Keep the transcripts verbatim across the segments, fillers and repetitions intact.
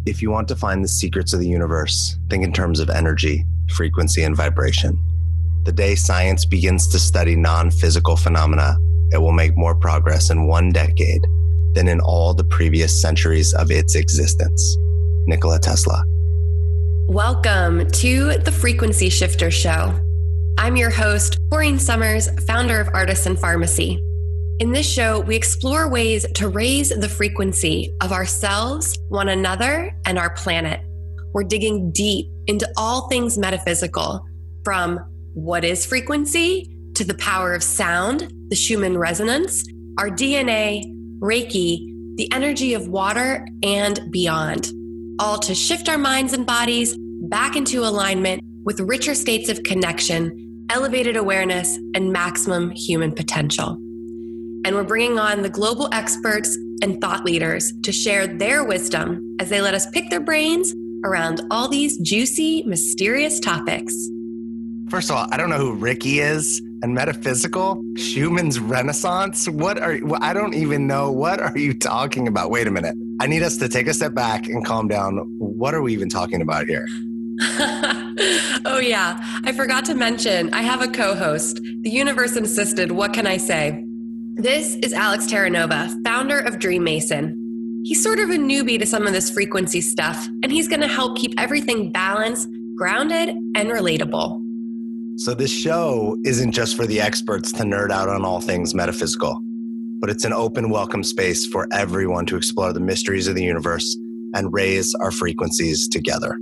If you want to find the secrets of the universe, think in terms of energy, frequency, and vibration. The day science begins to study non-physical phenomena, it will make more progress in one decade than in all the previous centuries of its existence. Nikola Tesla. Welcome to the Frequency Shifter Show. I'm your host, Maureen Summers, founder of Artisan Pharmacy. In this show, we explore ways to raise the frequency of ourselves, one another, and our planet. We're digging deep into all things metaphysical, from what is frequency to the power of sound, the Schumann resonance, our D N A, Reiki, the energy of water, and beyond, all to shift our minds and bodies back into alignment with richer states of connection, elevated awareness, and maximum human potential. And we're bringing on the global experts and thought leaders to share their wisdom as they let us pick their brains around all these juicy, mysterious topics. First of all, I don't know who Ricky is, and metaphysical, Schumann's Renaissance. What are I don't even know. What are you talking about? Wait a minute. I need us to take a step back and calm down. What are we even talking about here? Oh yeah, I forgot to mention, I have a co-host. The universe insisted. What can I say? This is Alex Terranova, founder of Dream Mason. He's sort of a newbie to some of this frequency stuff, and he's going to help keep everything balanced, grounded, and relatable. So this show isn't just for the experts to nerd out on all things metaphysical, but it's an open, welcome space for everyone to explore the mysteries of the universe and raise our frequencies together.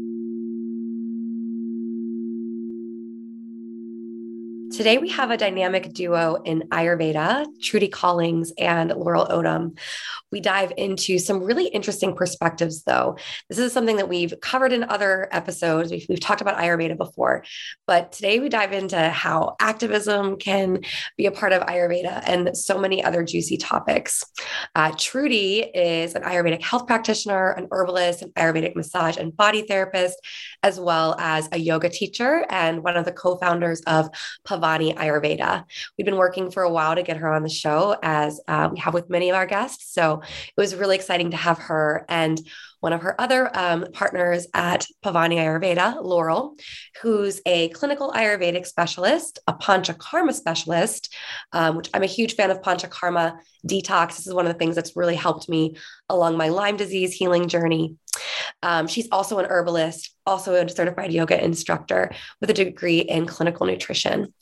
Today we have a dynamic duo in Ayurveda, Trudy Collings and Laurel Odom. We dive into some really interesting perspectives, though. This is something that we've covered in other episodes. We've, we've talked about Ayurveda before, but today we dive into how activism can be a part of Ayurveda and so many other juicy topics. Uh, Trudy is an Ayurvedic health practitioner, an herbalist, an Ayurvedic massage and body therapist, as well as a yoga teacher and one of the co-founders of Pavani Ayurveda. We've been working for a while to get her on the show, as uh, we have with many of our guests. So it was really exciting to have her and one of her other um, partners at Pavani Ayurveda, Laurel, who's a clinical Ayurvedic specialist, a Panchakarma specialist, um, which I'm a huge fan of Panchakarma detox. This is one of the things that's really helped me along my Lyme disease healing journey. Um, she's also an herbalist, also a certified yoga instructor with a degree in clinical nutrition.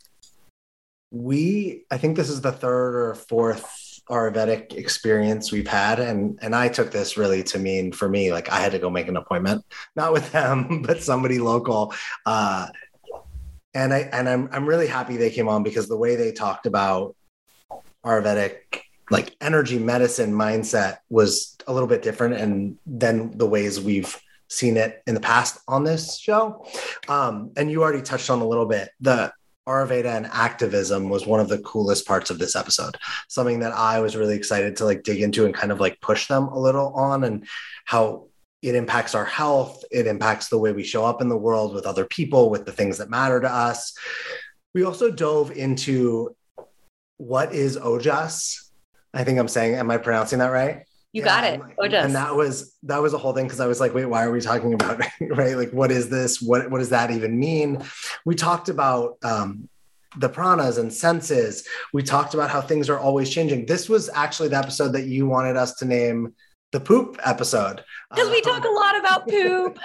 We, I think this is the third or fourth Ayurvedic experience we've had. And, and I took this really to mean for me, like I had to go make an appointment, not with them, but somebody local. Uh, and I, and I'm, I'm really happy they came on because the way they talked about Ayurvedic, like energy medicine mindset was a little bit different and than the ways we've seen it in the past on this show. Um, and you already touched on a little bit, the Ayurveda and activism was one of the coolest parts of this episode. Something that I was really excited to like dig into and kind of like push them a little on, and how it impacts our health. It impacts the way we show up in the world with other people, with the things that matter to us. We also dove into what is Ojas. I think I'm saying, am I pronouncing that right? You yeah, got it. Ojas. And that was, that was a whole thing. Cause I was like, wait, why are we talking about it? Right? Like, what is this? What, what does that even mean? We talked about, um, the pranas and senses. We talked about how things are always changing. This was actually the episode that you wanted us to name the poop episode. Because we talk a lot about poop.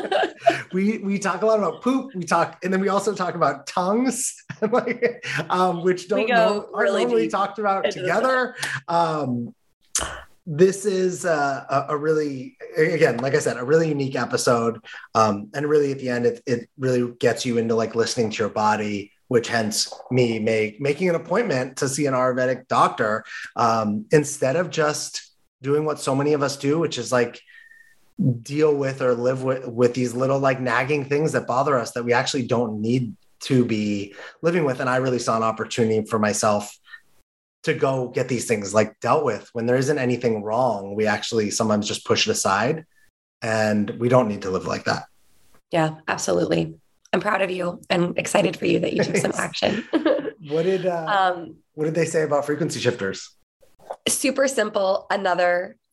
we we talk a lot about poop. We talk, and then we also talk about tongues, like, um, which don't know, are really normally talked about together. Um, this is a, a, a really, again, like I said, a really unique episode. Um, and really at the end, it, it really gets you into like listening to your body, which hence me make, making an appointment to see an Ayurvedic doctor, um, instead of just doing what so many of us do, which is like deal with or live with, with these little like nagging things that bother us that we actually don't need to be living with. And I really saw an opportunity for myself to go get these things like dealt with. When there isn't anything wrong, we actually sometimes just push it aside, and we don't need to live like that. Yeah, absolutely. I'm proud of you and excited for you that you took some action. What did, uh, um, what did they say about frequency shifters? Super simple. Another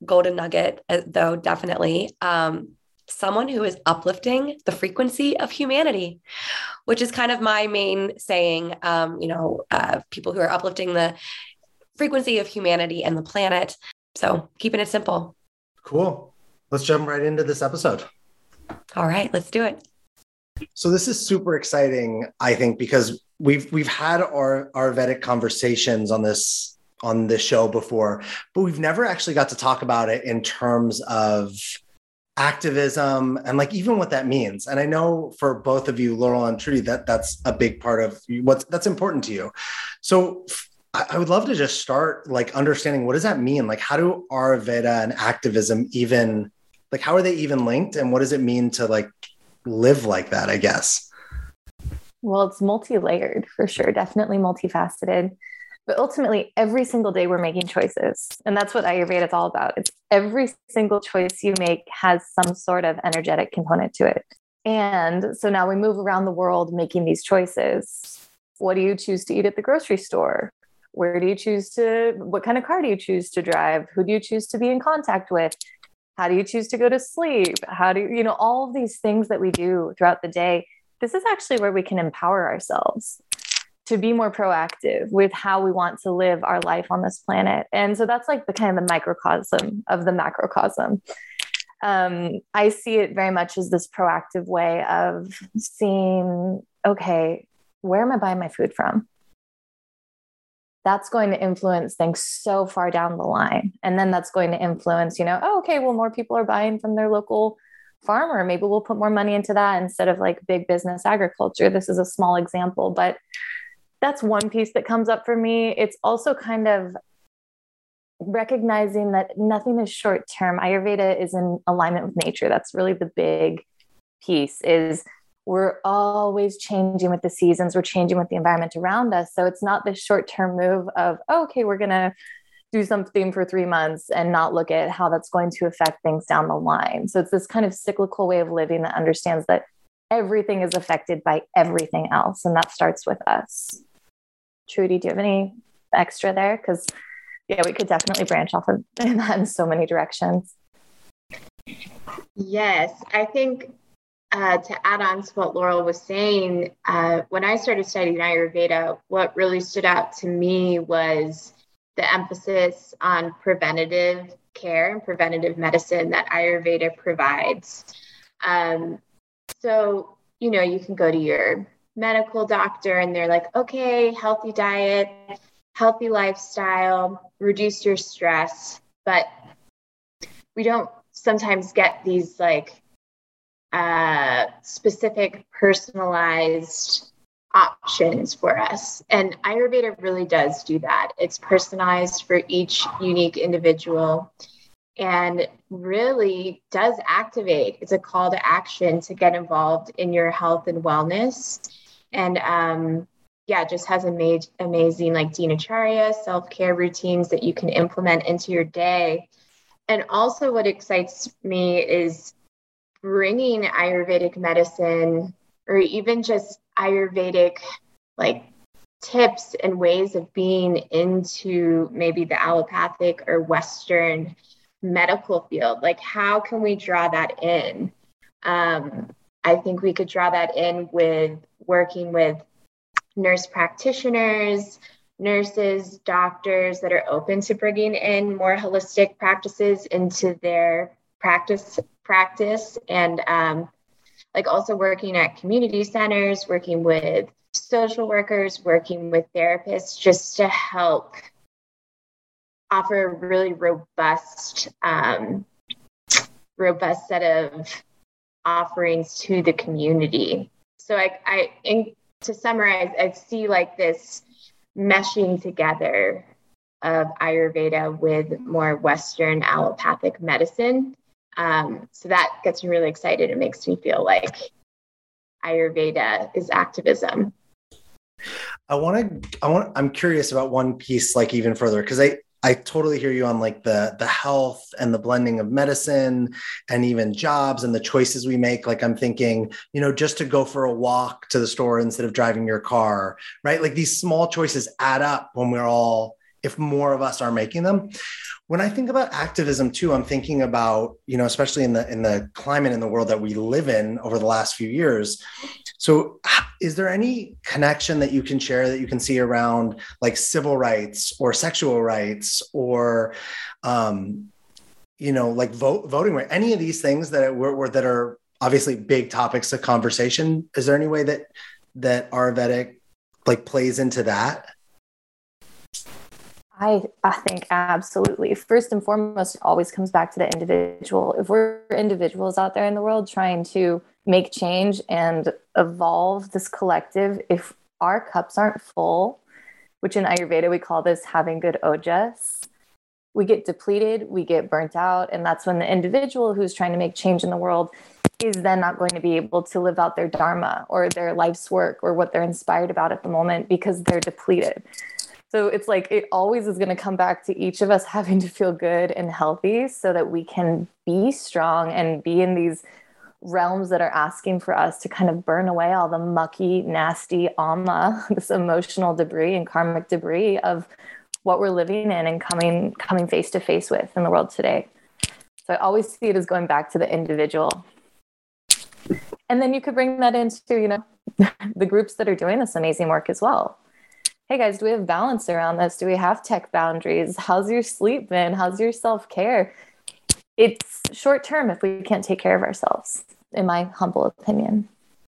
golden nugget, uh, though, definitely. Um, someone who is uplifting the frequency of humanity, which is kind of my main saying, um, you know, uh, people who are uplifting the frequency of humanity and the planet. So keeping it simple. Cool. Let's jump right into this episode. All right, let's do it. So this is super exciting, I think, because we've we've had our Ayurvedic conversations on this on this show before, but we've never actually got to talk about it in terms of activism and like even what that means. And I know for both of you, Laurel and Trudy, that that's a big part of what's that's important to you. So I would love to just start like understanding, what does that mean? Like, how do Ayurveda and activism even, like, how are they even linked? And what does it mean to like live like that, I guess? Well, it's multi-layered for sure. Definitely multifaceted. But ultimately, every single day we're making choices. And that's what Ayurveda is all about. It's every single choice you make has some sort of energetic component to it. And so now we move around the world making these choices. What do you choose to eat at the grocery store? Where do you choose to, what kind of car do you choose to drive? Who do you choose to be in contact with? How do you choose to go to sleep? How do you, you know, all of these things that we do throughout the day. This is actually where we can empower ourselves to be more proactive with how we want to live our life on this planet. And so that's like the kind of the microcosm of the macrocosm. Um, I see it very much as this proactive way of seeing, okay, where am I buying my food from? That's going to influence things so far down the line. And then that's going to influence, you know, oh, okay, well, more people are buying from their local farmer. Maybe we'll put more money into that instead of like big business agriculture. This is a small example, but that's one piece that comes up for me. It's also kind of recognizing that nothing is short term. Ayurveda is in alignment with nature. That's really the big piece, is we're always changing with the seasons. We're changing with the environment around us. So it's not this short term move of, oh, okay, we're going to do something for three months and not look at how that's going to affect things down the line. So it's this kind of cyclical way of living that understands that everything is affected by everything else. And that starts with us. Trudy, do you have any extra there? Because yeah, we could definitely branch off of that in so many directions. Yes, I think uh, to add on to what Laurel was saying, uh, when I started studying Ayurveda, what really stood out to me was the emphasis on preventative care and preventative medicine that Ayurveda provides. Um, so, you know, you can go to your medical doctor and they're like, okay, healthy diet, healthy lifestyle, reduce your stress. But we don't sometimes get these like uh, specific personalized options for us. And Ayurveda really does do that. It's personalized for each unique individual and really does activate. It's a call to action to get involved in your health and wellness. And um, yeah, just has made amazing like dinacharya, self-care routines that you can implement into your day. And also what excites me is bringing Ayurvedic medicine or even just Ayurvedic like tips and ways of being into maybe the allopathic or Western medical field. Like, how can we draw that in? Um, I think we could draw that in with working with nurse practitioners, nurses, doctors that are open to bringing in more holistic practices into their practice practice and um, like also working at community centers, working with social workers, working with therapists, just to help offer a really robust, um, robust set of offerings to the community. So I, I in, to summarize, I see like this meshing together of Ayurveda with more Western allopathic medicine. Um, so that gets me really excited. It makes me feel like Ayurveda is activism. I want to, I want, I'm curious about one piece, like even further, because I, I totally hear you on like the, the health and the blending of medicine and even jobs and the choices we make. Like I'm thinking, you know, just to go for a walk to the store instead of driving your car, right? Like these small choices add up when we're all, if more of us are making them. when I think about activism too, I'm thinking about, you know, especially in the in the climate in the world that we live in over the last few years. So is there any connection that you can share that you can see around like civil rights or sexual rights or, um, you know, like vote, voting right, any of these things that were that are obviously big topics of conversation? Is there any way that that Ayurvedic like plays into that? I, I think absolutely. First and foremost, it always comes back to the individual. If we're individuals out there in the world trying to make change and evolve this collective, if our cups aren't full, which in Ayurveda we call this having good ojas, we get depleted, we get burnt out. And that's when the individual who's trying to make change in the world is then not going to be able to live out their dharma or their life's work or what they're inspired about at the moment because they're depleted. So it's like, it always is going to come back to each of us having to feel good and healthy so that we can be strong and be in these realms that are asking for us to kind of burn away all the mucky, nasty ama, this emotional debris and karmic debris of what we're living in and coming, coming face to face with in the world today. So I always see it as going back to the individual. And then you could bring that into, you know, the groups that are doing this amazing work as well. Hey guys, do we have balance around this? Do we have tech boundaries? How's your sleep been? How's your self-care? It's short term if we can't take care of ourselves, in my humble opinion.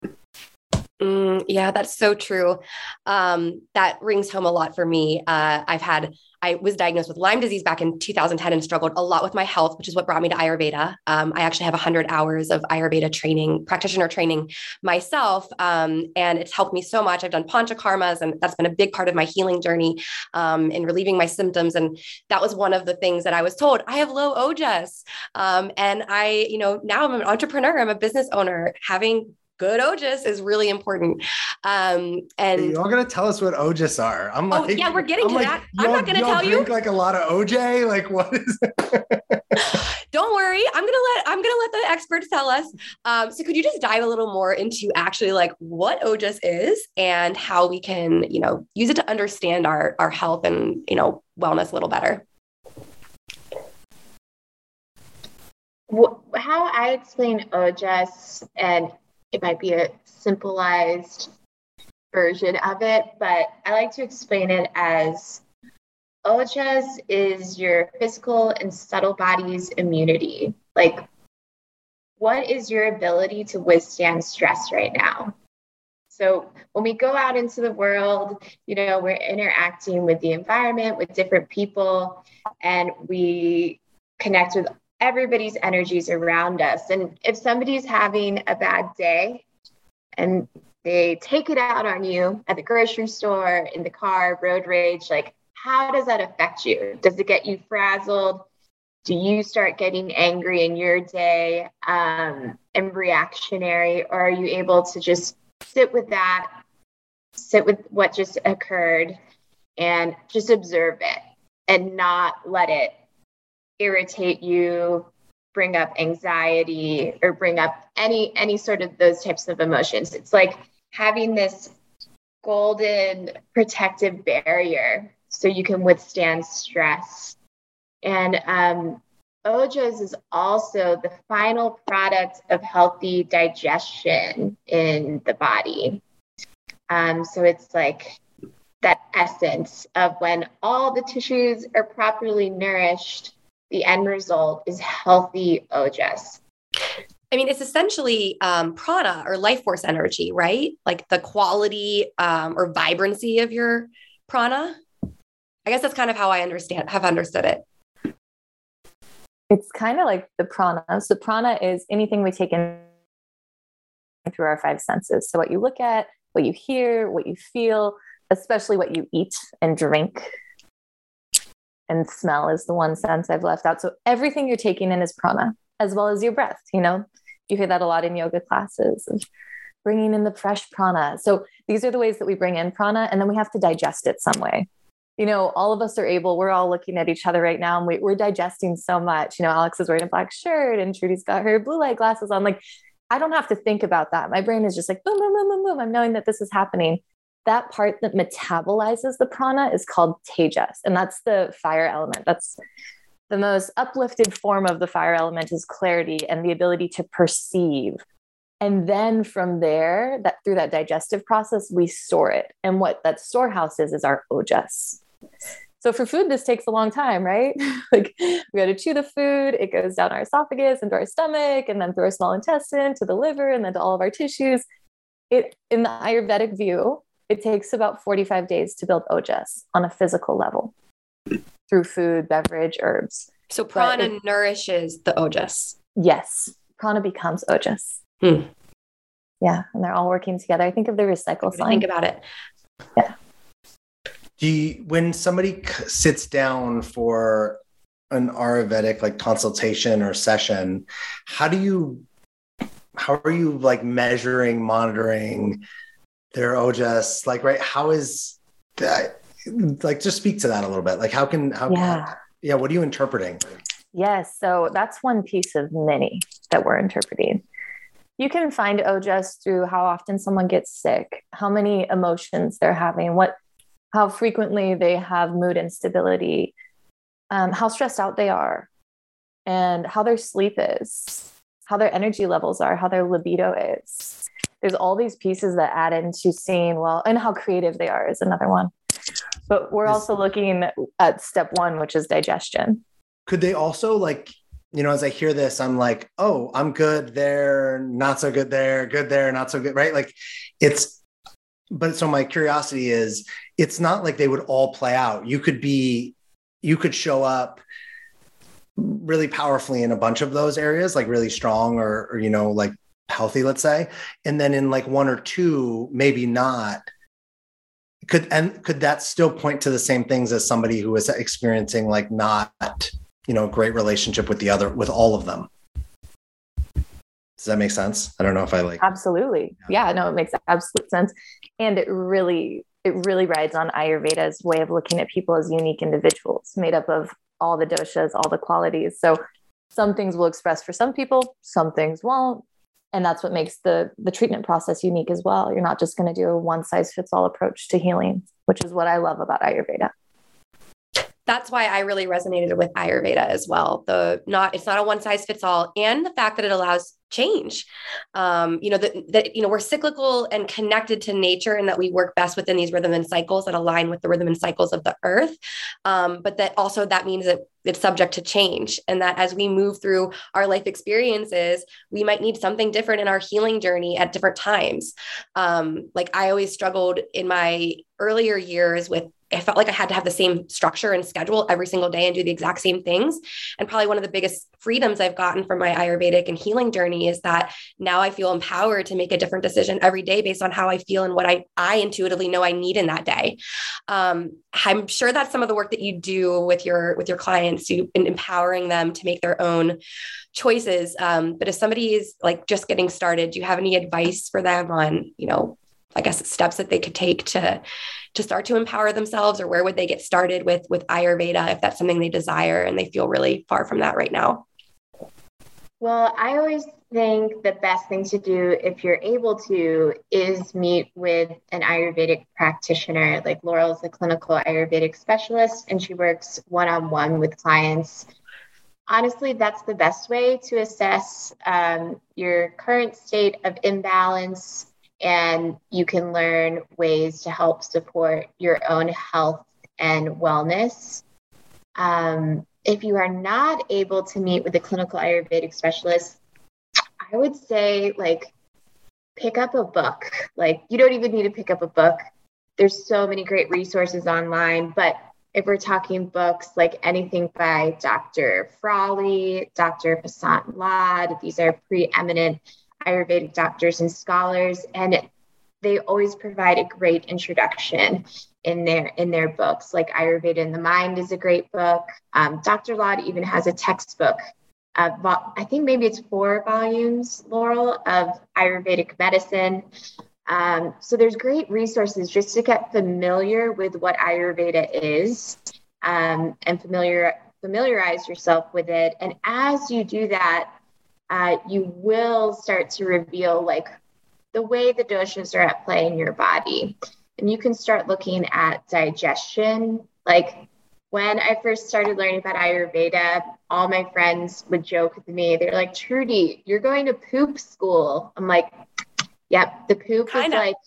Mm, yeah, that's so true. Um, that rings home a lot for me. Uh, I've had, I was diagnosed with Lyme disease back in two thousand ten and struggled a lot with my health, which is what brought me to Ayurveda. Um, I actually have one hundred hours of Ayurveda training, practitioner training myself, um, and it's helped me so much. I've done panchakarmas, and that's been a big part of my healing journey um, in relieving my symptoms. And that was one of the things that I was told. I have low ojas, um, and I, you know, now I'm an entrepreneur. I'm a business owner. Having good ojas is really important. Um, and you're all gonna tell us what ojas are. I'm oh, like, yeah, we're getting I'm to like, that. I'm not gonna tell you. Drink like a lot of O J. Like, what is it? Don't worry. I'm gonna let I'm gonna let the experts tell us. Um, so could you just dive a little more into actually like what ojas is and how we can, you know, use it to understand our our health and, you know, wellness a little better? How I explain ojas, and it might be a simplified version of it, but I like to explain it as ojas is your physical and subtle body's immunity. Like, what is your ability to withstand stress right now? So when we go out into the world, you know, we're interacting with the environment, with different people, and we connect with everybody's energies around us. And if somebody's having a bad day and they take it out on you at the grocery store, in the car, road rage, like, how does that affect you? Does it get you frazzled? Do you start getting angry in your day um, and reactionary? Or are you able to just sit with that, sit with what just occurred and just observe it and not let it irritate you, bring up anxiety, or bring up any any sort of those types of emotions? It's like having this golden protective barrier so you can withstand stress. And um, ojas is also the final product of healthy digestion in the body. Um, so it's like that essence of when all the tissues are properly nourished, the end result is healthy ojas. I mean, it's essentially um, prana or life force energy, right? Like the quality um, or vibrancy of your prana. I guess that's kind of how I understand, have understood it. It's kind of like the prana. So prana is anything we take in through our five senses. So what you look at, what you hear, what you feel, especially what you eat and drink. And smell is the one sense I've left out. So everything you're taking in is prana, as well as your breath. You know, you hear that a lot in yoga classes, of bringing in the fresh prana. So these are the ways that we bring in prana, and then we have to digest it some way. You know, all of us are able, we're all looking at each other right now, and we, we're digesting so much. You know, Alex is wearing a black shirt and Trudy's got her blue light glasses on. Like, I don't have to think about that. My brain is just like, boom, boom, boom, boom, boom. I'm knowing that this is happening. That part that metabolizes the prana is called tejas. And that's the fire element. That's The most uplifted form of the fire element is clarity and the ability to perceive. And then from there, that through that digestive process, we store it. And what that storehouse is, is our ojas. So for food, this takes a long time, right? Like we got to chew the food, it goes down our esophagus into our stomach, and then through our small intestine to the liver, and then to all of our tissues. It, in the Ayurvedic view, it takes about forty-five days to build ojas on a physical level through food, beverage, herbs. So prana it, nourishes the ojas. Yes. Prana becomes ojas. Hmm. Yeah. And they're all working together. I think of the recycle sign. Think about it. Yeah. Do you, when somebody sits down for an Ayurvedic like consultation or session, how do you, how are you like measuring, monitoring their ojas? Like, right. How is that? Like, just speak to that a little bit. Like, how can, how, yeah. Can, yeah. What are you interpreting? Yes. So that's one piece of many that we're interpreting. You can find ojas through how often someone gets sick, how many emotions they're having, what, how frequently they have mood instability, um, how stressed out they are, and how their sleep is, how their energy levels are, how their libido is. There's all these pieces that add into seeing, well, and how creative they are is another one. But we're also looking at step one, which is digestion. Could they also like, you know, as I hear this, I'm like, oh, I'm good there, not so good there, good there, not so good, right? Like it's, but so my curiosity is, it's not like they would all play out. You could be, you could show up really powerfully in a bunch of those areas, like really strong or, or, you know, like healthy, let's say. And then in like one or two, maybe not. Could, and could that still point to the same things as somebody who is experiencing like not, you know, great relationship with the other, with all of them? Does that make sense? I don't know if I like. Absolutely. Yeah, no, it makes absolute sense. And it really, it really rides on Ayurveda's way of looking at people as unique individuals made up of all the doshas, all the qualities. So some things will express for some people, some things won't. And that's what makes the, the treatment process unique as well. You're not just going to do a one size fits all approach to healing, which is what I love about Ayurveda. That's why I really resonated with Ayurveda as well. The not, it's not a one size fits all, and the fact that it allows change. Um, you know, that, that, you know, we're cyclical and connected to nature, and that we work best within these rhythm and cycles that align with the rhythm and cycles of the earth. Um, but that also, that means that it's subject to change, and that as we move through our life experiences, we might need something different in our healing journey at different times. Um, like I always struggled in my earlier years with, I felt like I had to have the same structure and schedule every single day and do the exact same things. And probably one of the biggest freedoms I've gotten from my Ayurvedic and healing journey is that now I feel empowered to make a different decision every day based on how I feel and what I, I intuitively know I need in that day. Um, I'm sure that's some of the work that you do with your, with your clients, you in empowering them to make their own choices. Um, but if somebody is like just getting started, do you have any advice for them on, you know, I guess steps that they could take to, to start to empower themselves, or where would they get started with, with Ayurveda if that's something they desire and they feel really far from that right now? Well, I always think the best thing to do if you're able to is meet with an Ayurvedic practitioner. Like Laurel is a clinical Ayurvedic specialist, and she works one-on-one with clients. Honestly, that's the best way to assess um, your current state of imbalance, and you can learn ways to help support your own health and wellness. Um, if you are not able to meet with a clinical Ayurvedic specialist, I would say like pick up a book. Like you don't even need to pick up a book. There's so many great resources online, but if we're talking books, like anything by Doctor Frawley, Doctor Vasant Lad, these are preeminent Ayurvedic doctors and scholars, and they always provide a great introduction in their in their books. Like Ayurveda in the Mind is a great book. Um, Doctor Lad even has a textbook. Uh, I think maybe it's four volumes, Laurel, of Ayurvedic medicine. Um, so there's great resources just to get familiar with what Ayurveda is, um, and familiar familiarize yourself with it. And as you do that, Uh, you will start to reveal like the way the doshas are at play in your body. And you can start looking at digestion. Like when I first started learning about Ayurveda, all my friends would joke with me. They're like, Trudy, you're going to poop school. I'm like, yep, the poop Kinda. is like,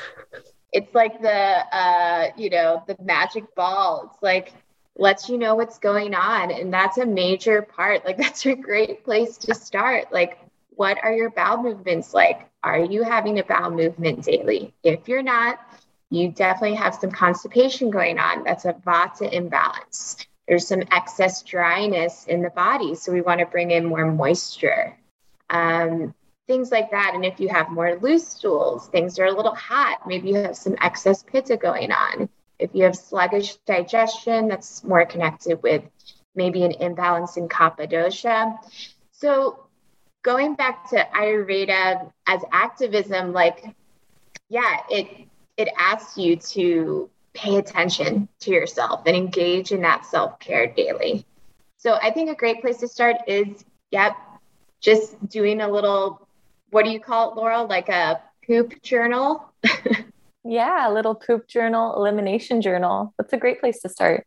it's like the, uh, you know, the magic ball. It's like, lets you know what's going on. And that's a major part. Like, that's a great place to start. Like, what are your bowel movements like? Are you having a bowel movement daily? If you're not, you definitely have some constipation going on. That's a Vata imbalance. There's some excess dryness in the body. So we want to bring in more moisture, um, things like that. And if you have more loose stools, things are a little hot, maybe you have some excess pitta going on. If you have sluggish digestion, that's more connected with maybe an imbalance in Kapha dosha. So going back to Ayurveda as activism, like, yeah, it it asks you to pay attention to yourself and engage in that self-care daily. So I think a great place to start is, yep, just doing a little, what do you call it, Laurel? Like a poop journal? Yeah, a little poop journal, elimination journal. That's a great place to start.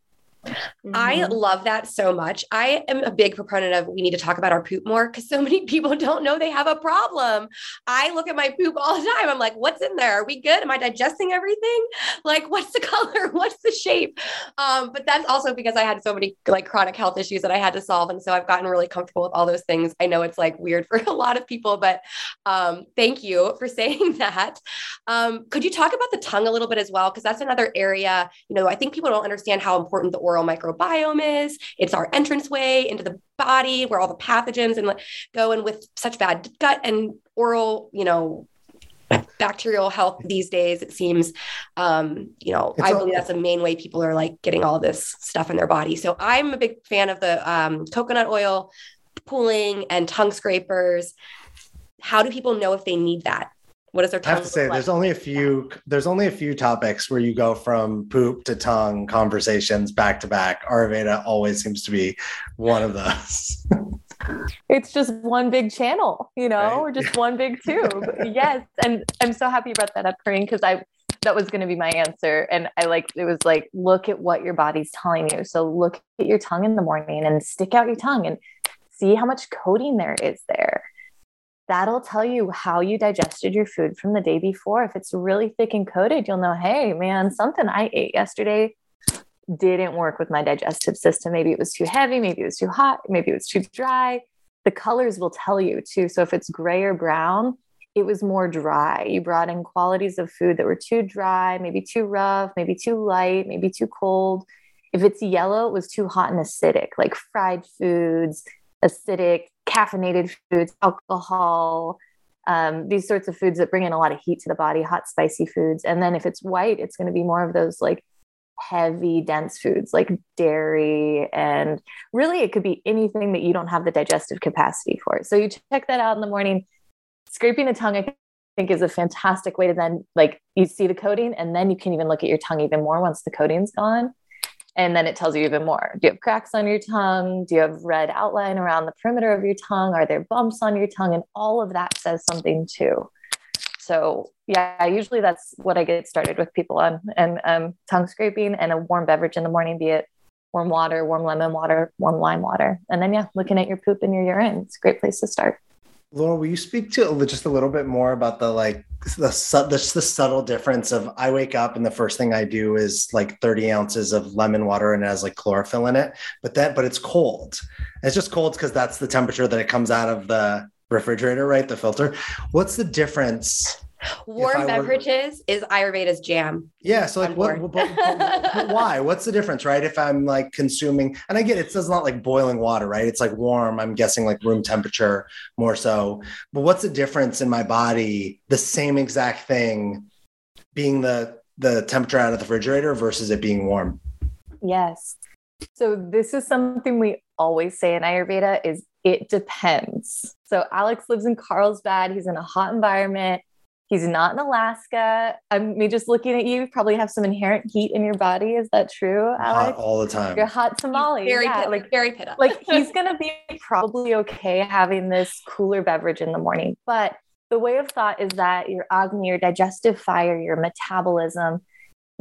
I Mhm. love that so much. I am a big proponent of we need to talk about our poop more because so many people don't know they have a problem. I look at my poop all the time. I'm like, what's in there? Are we good? Am I digesting everything? Like, what's the color? What's the shape? Um, but that's also because I had so many like chronic health issues that I had to solve. And so I've gotten really comfortable with all those things. I know it's like weird for a lot of people, but um, thank you for saying that. Um, could you talk about the tongue a little bit as well? Because that's another area, you know, I think people don't understand how important the oral microbiome is. It's our entranceway into the body where all the pathogens and go. And with such bad gut and oral, you know, bacterial health these days, it seems, um, you know, it's I believe all- that's the main way people are like getting all this stuff in their body. So I'm a big fan of the um, coconut oil pooling and tongue scrapers. How do people know if they need that? What does their tongue I have to say, like? there's only a few. There's only a few topics where you go from poop to tongue conversations back to back. Ayurveda always seems to be one of those. It's just one big channel, you know, Right? or just one big tube. Yes, and I'm so happy you brought that up, Corinne, because I that was going to be my answer, and I like it was like look at what your body's telling you. So look at your tongue in the morning and stick out your tongue and see how much coating there is there. That'll tell you how you digested your food from the day before. If it's really thick and coated, you'll know, hey, man, something I ate yesterday didn't work with my digestive system. Maybe it was too heavy. Maybe it was too hot. Maybe it was too dry. The colors will tell you too. So if it's gray or brown, it was more dry. You brought in qualities of food that were too dry, maybe too rough, maybe too light, maybe too cold. If it's yellow, it was too hot and acidic, like fried foods, acidic, caffeinated foods, alcohol, um, these sorts of foods that bring in a lot of heat to the body, hot, spicy foods. And then if it's white, it's going to be more of those like heavy, dense foods like dairy. And really, it could be anything that you don't have the digestive capacity for. So you check that out in the morning. Scraping the tongue, I think, is a fantastic way to then, like, you see the coating, and then you can even look at your tongue even more once the coating's gone. And then it tells you even more. Do you have cracks on your tongue? Do you have red outline around the perimeter of your tongue? Are there bumps on your tongue? And all of that says something too. So yeah, usually that's what I get started with people on, and um, tongue scraping and a warm beverage in the morning, be it warm water, warm lemon water, warm lime water. And then, yeah, looking at your poop and your urine. It's a great place to start. Laura, will you speak to just a little bit more about the like the, the the subtle difference of I wake up and the first thing I do is like thirty ounces of lemon water and it has like chlorophyll in it, but that but it's cold. It's just cold because that's the temperature that it comes out of the refrigerator, right? The filter. What's the difference? Warm beverages were... is Ayurveda's jam. Yeah. So like, what, but, but, but why? What's the difference, right? If I'm like consuming, and I get it, it's not like boiling water, right? It's like warm. I'm guessing like room temperature more so. But what's the difference in my body? The same exact thing being the the temperature out of the refrigerator versus it being warm. Yes. So this is something we always say in Ayurveda is it depends. So Alex lives in Carlsbad. He's in a hot environment. He's not in Alaska. I mean, just looking at you, you probably have some inherent heat in your body. Is that true, Alex? Hot all the time. You're hot tamale. Very, yeah, pita, like very pitta. Like he's going to be probably okay having this cooler beverage in the morning. But the way of thought is that your Agni, your digestive fire, your metabolism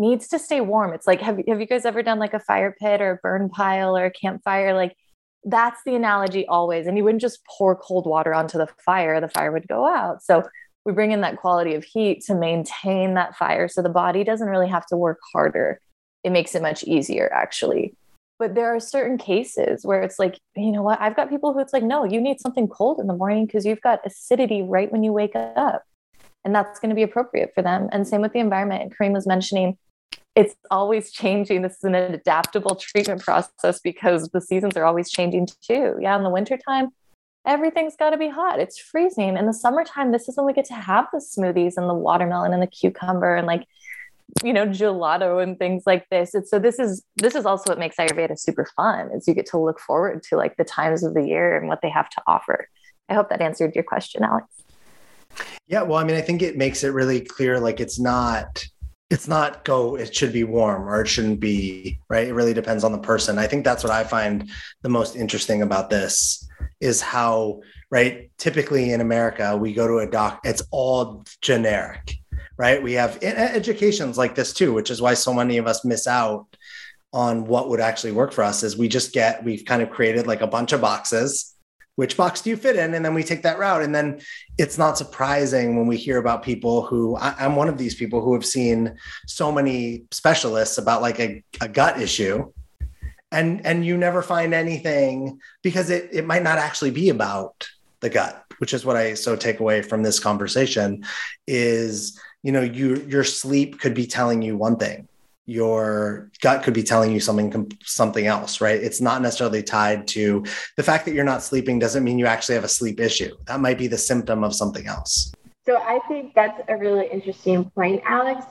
needs to stay warm. It's like, have, have you guys ever done like a fire pit or a burn pile or a campfire? Like that's the analogy always. And you wouldn't just pour cold water onto the fire, the fire would go out. So we bring in that quality of heat to maintain that fire. So the body doesn't really have to work harder. It makes it much easier actually. But there are certain cases where it's like, you know what, I've got people who it's like, no, you need something cold in the morning because you've got acidity right when you wake up. And that's going to be appropriate for them. And same with the environment. Kareem was mentioning, it's always changing. This is an adaptable treatment process because the seasons are always changing too. Yeah, in the wintertime, everything's got to be hot. It's freezing. In the summertime, this is when we get to have the smoothies and the watermelon and the cucumber and like, you know, gelato and things like this. It's so this is this is also what makes Ayurveda super fun, is you get to look forward to like the times of the year and what they have to offer. I hope that answered your question, Alex. Yeah, well, I mean, I think it makes it really clear, like it's not, it's not go, it should be warm or it shouldn't be, right? It really depends on the person. I think that's what I find the most interesting about this is how, right, typically in America, we go to a doc, it's all generic, right? We have educations like this too, which is why so many of us miss out on what would actually work for us is we just get, we've kind of created like a bunch of boxes. Which box do you fit in? And then we take that route. And then it's not surprising when we hear about people who, I, I'm one of these people who have seen so many specialists about like a, a gut issue. And, and you never find anything because it, it might not actually be about the gut, which is what I so take away from this conversation is, you know, you, your sleep could be telling you one thing. Your gut could be telling you something, something else, right? It's not necessarily tied to the fact that you're not sleeping doesn't mean you actually have a sleep issue. That might be the symptom of something else. So I think that's a really interesting point, Alex,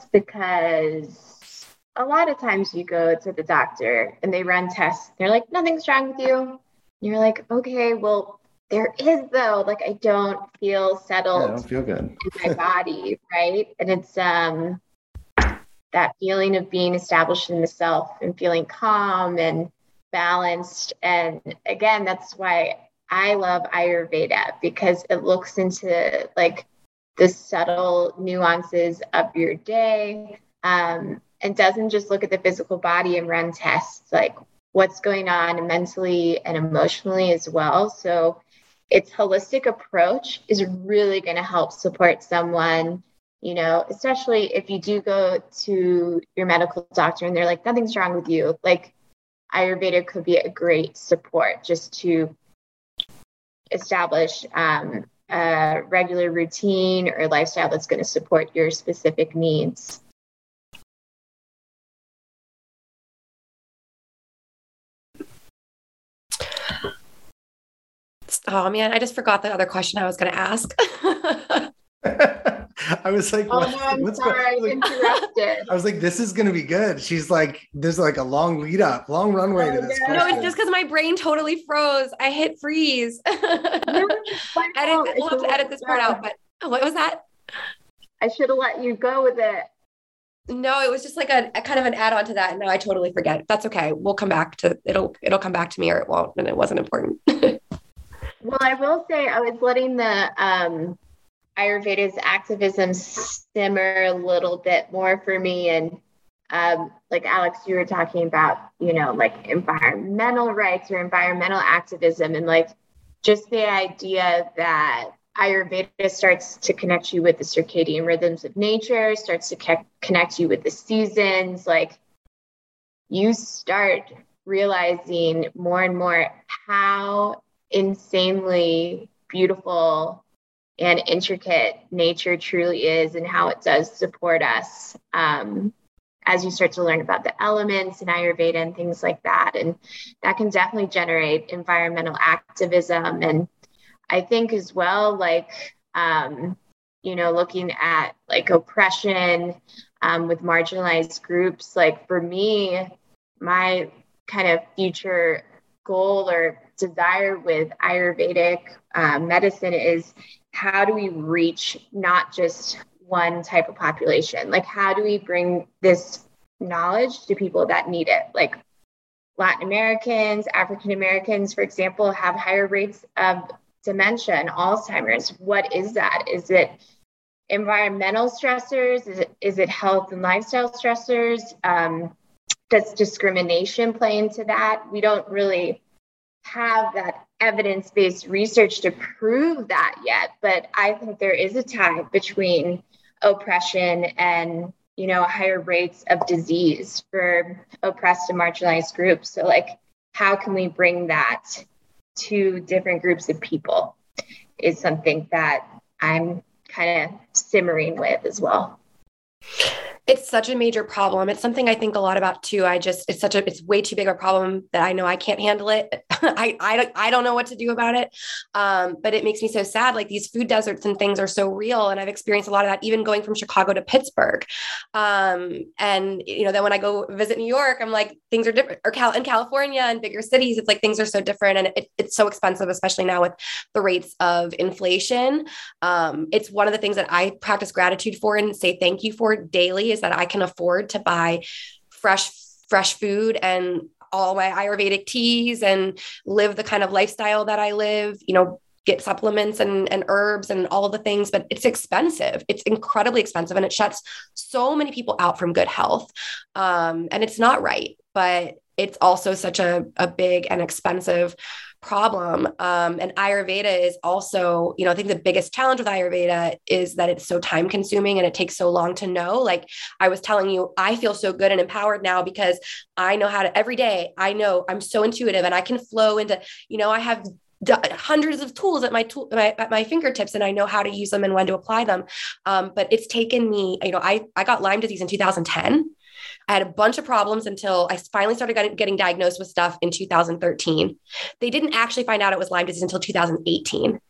because a lot of times you go to the doctor and they run tests. They're like, nothing's wrong with you. And you're like, okay, well, there is though. Like, I don't feel settled. Yeah, I don't feel good in my body, right? And it's, um, that feeling of being established in the self and feeling calm and balanced. And again, that's why I love Ayurveda, because it looks into like the subtle nuances of your day, um, and doesn't just look at the physical body and run tests, like what's going on mentally and emotionally as well. So its holistic approach is really going to help support someone, you know, especially if you do go to your medical doctor and they're like, nothing's wrong with you. Like Ayurveda could be a great support just to establish um, a regular routine or lifestyle that's going to support your specific needs. Oh man, I just forgot the other question I was going to ask. I was like, oh, what, no, I'm what's sorry, going I interrupted. I was like, this is going to be good. She's like, there's like a long lead up, long runway oh, to this yeah. question. No, it's just because my brain totally froze. I hit freeze. No, edit, we'll have to edit this part out. But what was that? I should have let you go with it. No, it was just like a, a kind of an add-on to that. No, I totally forget. That's okay. We'll come back to it'll. It'll come back to me, or it won't. And it wasn't important. Well, I will say I was letting the um, Ayurveda's activism simmer a little bit more for me. And um, like Alex, you were talking about, you know, like environmental rights or environmental activism, and like just the idea that Ayurveda starts to connect you with the circadian rhythms of nature, starts to ke- connect you with the seasons. Like you start realizing more and more how insanely beautiful and intricate nature truly is and how it does support us um, as you start to learn about the elements in Ayurveda and things like that. And that can definitely generate environmental activism. And I think as well, like, um, you know, looking at like oppression um, with marginalized groups, like for me, my kind of future goal or desire with Ayurvedic uh, medicine is how do we reach not just one type of population? Like, how do we bring this knowledge to people that need it? Like Latin Americans, African Americans, for example, have higher rates of dementia and Alzheimer's. What is that? Is it environmental stressors? Is it, is it health and lifestyle stressors? Um, does discrimination play into that? We don't really have that evidence-based research to prove that yet, but I think there is a tie between oppression and, you know, higher rates of disease for oppressed and marginalized groups. So like, how can we bring that to different groups of people is something that I'm kind of simmering with as well. It's such a major problem. It's something I think a lot about too. I just, it's such a, it's way too big of a problem that I know I can't handle it. I, I don't, I don't know what to do about it. Um, but it makes me so sad. Like these food deserts and things are so real. And I've experienced a lot of that, even going from Chicago to Pittsburgh. Um, and, you know, then when I go visit New York, I'm like, things are different, or Cal in California and bigger cities, it's like, things are so different. And it, it's so expensive, especially now with the rates of inflation. Um, it's one of the things that I practice gratitude for and say thank you for daily, is that I can afford to buy fresh, fresh food and all my Ayurvedic teas and live the kind of lifestyle that I live, you know, get supplements and, and herbs and all of the things, but it's expensive. It's incredibly expensive and it shuts so many people out from good health. Um, and it's not right, but it's also such a, a big and expensive problem. Um, and Ayurveda is also, you know, I think the biggest challenge with Ayurveda is that it's so time consuming and it takes so long to know. Like I was telling you, I feel so good and empowered now because I know how to, every day, I know I'm so intuitive and I can flow into, you know, I have hundreds of tools at my tool my, at my fingertips, and I know how to use them and when to apply them. Um, but it's taken me, you know, I, I got Lyme disease in two thousand ten. I had a bunch of problems until I finally started getting, getting diagnosed with stuff in two thousand thirteen. They didn't actually find out it was Lyme disease until two thousand eighteen,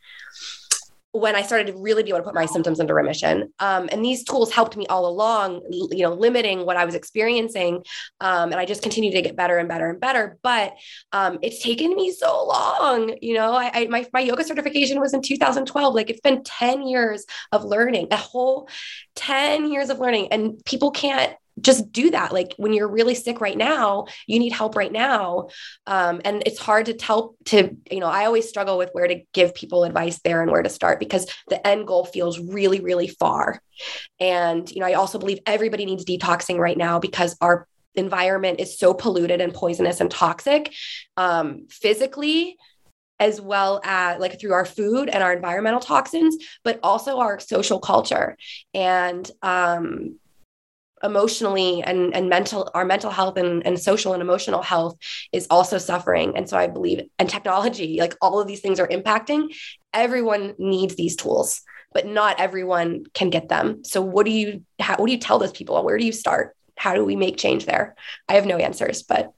when I started to really be able to put my symptoms into remission. Um, and these tools helped me all along, you know, limiting what I was experiencing. Um, and I just continued to get better and better and better. But um, it's taken me so long. You know, I, I my, my yoga certification was in two thousand twelve. Like it's been ten years of learning, a whole ten years of learning. And people can't just do that. Like when you're really sick right now, you need help right now. Um, and it's hard to tell to, you know, I always struggle with where to give people advice there and where to start, because the end goal feels really, really far. And, you know, I also believe everybody needs detoxing right now because our environment is so polluted and poisonous and toxic, um, physically, as well as like through our food and our environmental toxins, but also our social culture. And, um, emotionally and, and mental, our mental health and, and social and emotional health is also suffering. And so I believe, and technology, like all of these things are impacting. Everyone needs these tools, but not everyone can get them. So what do you, how, what do you tell those people? Where do you start? How do we make change there? I have no answers, but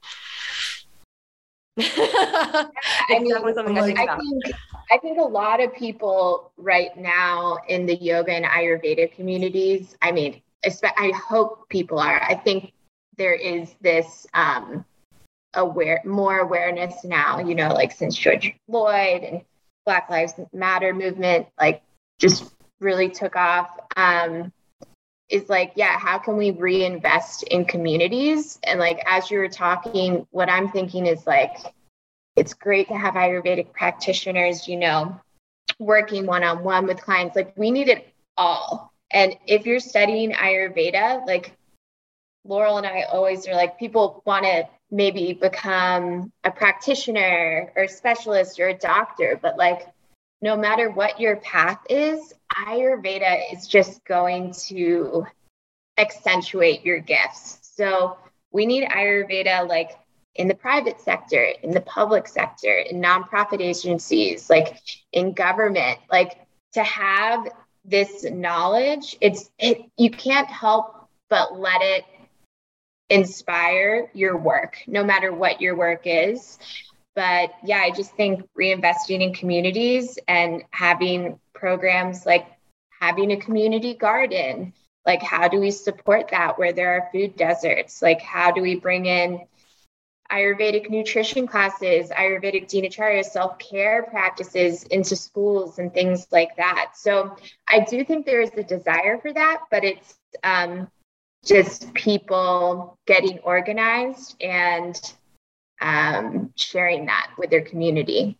I mean, definitely something I think about. I think, I think a lot of people right now in the yoga and Ayurveda communities, I mean, I hope people are. I think there is this um, aware, more awareness now, you know, like since George Floyd and Black Lives Matter movement, like just really took off. Um, is like, yeah, how can we reinvest in communities? And like, as you were talking, what I'm thinking is like, it's great to have Ayurvedic practitioners, you know, working one-on-one with clients. Like we need it all. And if you're studying Ayurveda, like Laurel and I always are like, people want to maybe become a practitioner or a specialist or a doctor, but like, no matter what your path is, Ayurveda is just going to accentuate your gifts. So we need Ayurveda like in the private sector, in the public sector, in nonprofit agencies, like in government, like to have this knowledge, it's it, you can't help but let it inspire your work, no matter what your work is. But yeah, I just think reinvesting in communities and having programs like having a community garden, like how do we support that where there are food deserts? Like how do we bring in Ayurvedic nutrition classes, Ayurvedic dinacharya, self-care practices into schools and things like that. So I do think there is a desire for that, but it's um, just people getting organized and um, sharing that with their community.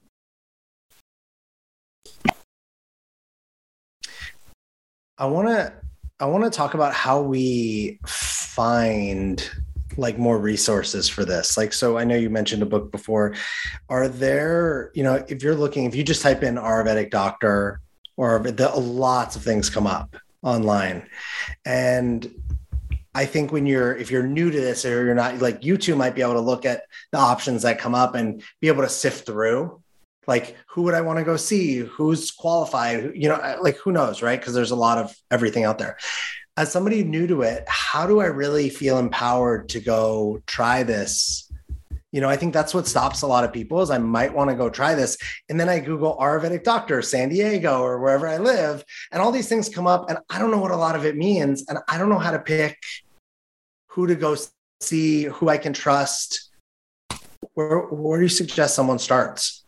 I want to I want to talk about how we find like more resources for this. Like, so I know you mentioned a book before. Are there, you know, if you're looking, if you just type in Ayurvedic doctor, or the, lots of things come up online. And I think when you're, if you're new to this or you're not, like, you two might be able to look at the options that come up and be able to sift through, like, who would I want to go see? Who's qualified? You know, like, who knows, right? Because there's a lot of everything out there. As somebody new to it, how do I really feel empowered to go try this? You know, I think that's what stops a lot of people is I might want to go try this. And then I Google Ayurvedic doctor, San Diego, or wherever I live. And all these things come up and I don't know what a lot of it means. And I don't know how to pick who to go see, who I can trust. Where, where do you suggest someone starts?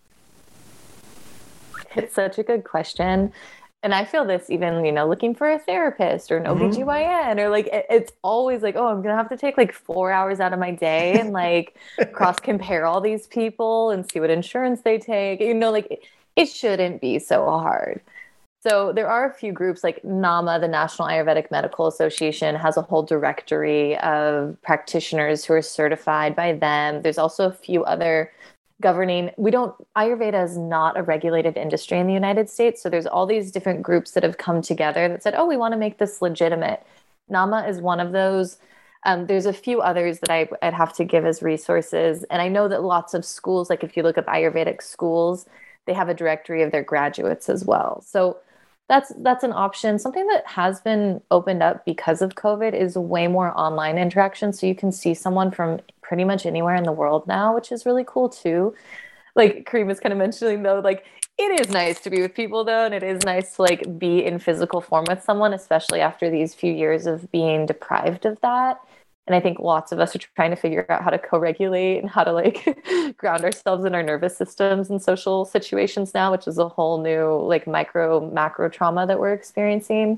It's such a good question. And I feel this even, you know, looking for a therapist or an O B G Y N, or like, it, it's always like, oh, I'm going to have to take like four hours out of my day and like cross compare all these people and see what insurance they take. You know, like it, it shouldn't be so hard. So there are a few groups like NAMA, the National Ayurvedic Medical Association, has a whole directory of practitioners who are certified by them. There's also a few other governing, we don't, Ayurveda is not a regulated industry in the United States. So there's all these different groups that have come together that said, oh, we want to make this legitimate. NAMA is one of those. Um, there's a few others that I, I'd have to give as resources. And I know that lots of schools, like if you look up Ayurvedic schools, they have a directory of their graduates as well. So that's, that's an option. Something that has been opened up because of COVID is way more online interaction. So you can see someone from pretty much anywhere in the world now, which is really cool too. Like Kareem was kind of mentioning though, like it is nice to be with people though. And it is nice to like be in physical form with someone, especially after these few years of being deprived of that. And I think lots of us are trying to figure out how to co-regulate and how to like ground ourselves in our nervous systems in social situations now, which is a whole new like micro macro trauma that we're experiencing.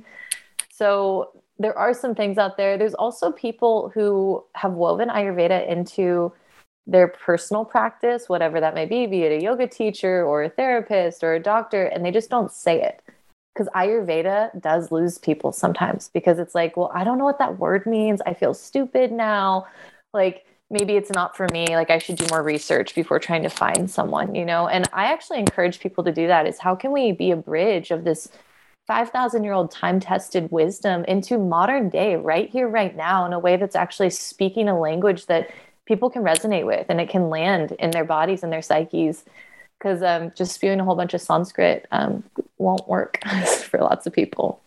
So there are some things out there. There's also people who have woven Ayurveda into their personal practice, whatever that may be, be it a yoga teacher or a therapist or a doctor, and they just don't say it. Because Ayurveda does lose people sometimes because it's like, well, I don't know what that word means. I feel stupid now. Like, maybe it's not for me. Like, I should do more research before trying to find someone, you know? And I actually encourage people to do that is how can we be a bridge of this five thousand year old time-tested wisdom into modern day right here, right now, in a way that's actually speaking a language that people can resonate with and it can land in their bodies and their psyches. Because um, just spewing a whole bunch of Sanskrit um, won't work for lots of people.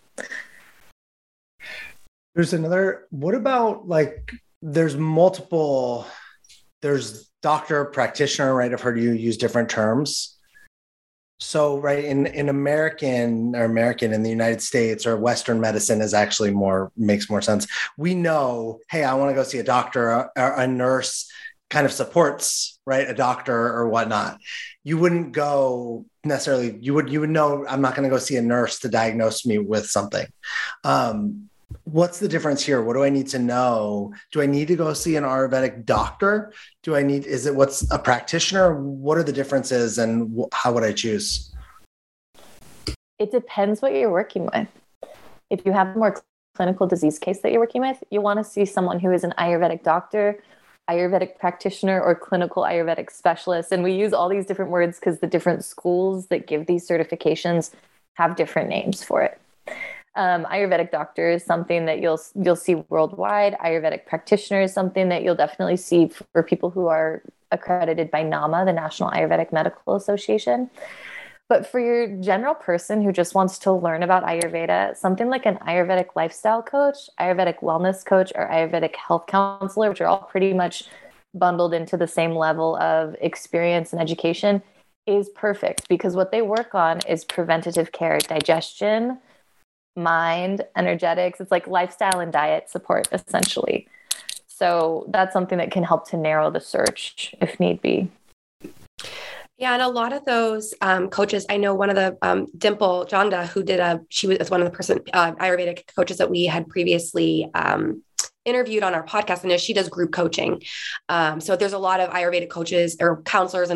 There's another, what about like, there's multiple, there's doctor, practitioner, right? I've heard you use different terms. So, right, in, in American or American in the United States or Western medicine is actually more, makes more sense. We know, hey, I want to go see a doctor or a nurse kind of supports, right, a doctor or whatnot. You wouldn't go necessarily, you would, you would know, I'm not going to go see a nurse to diagnose me with something. Um, what's the difference here? What do I need to know? Do I need to go see an Ayurvedic doctor? Do I need, is it what's a practitioner? What are the differences and wh- how would I choose? It depends what you're working with. If you have a more clinical disease case that you're working with, you want to see someone who is an Ayurvedic doctor, Ayurvedic practitioner, or clinical Ayurvedic specialist. And we use all these different words because the different schools that give these certifications have different names for it. Um, Ayurvedic doctor is something that you'll you'll see worldwide. Ayurvedic practitioner is something that you'll definitely see for people who are accredited by NAMA, the National Ayurvedic Medical Association. But for your general person who just wants to learn about Ayurveda, something like an Ayurvedic lifestyle coach, Ayurvedic wellness coach, or Ayurvedic health counselor, which are all pretty much bundled into the same level of experience and education, is perfect because what they work on is preventative care, digestion, mind, energetics. It's like lifestyle and diet support, essentially. So that's something that can help to narrow the search if need be. Yeah, and a lot of those um, coaches, I know one of the um, Dimple Janda, who did a, she was one of the person uh, Ayurvedic coaches that we had previously um, interviewed on our podcast, and she does group coaching. Um, so there's a lot of Ayurvedic coaches or counselors and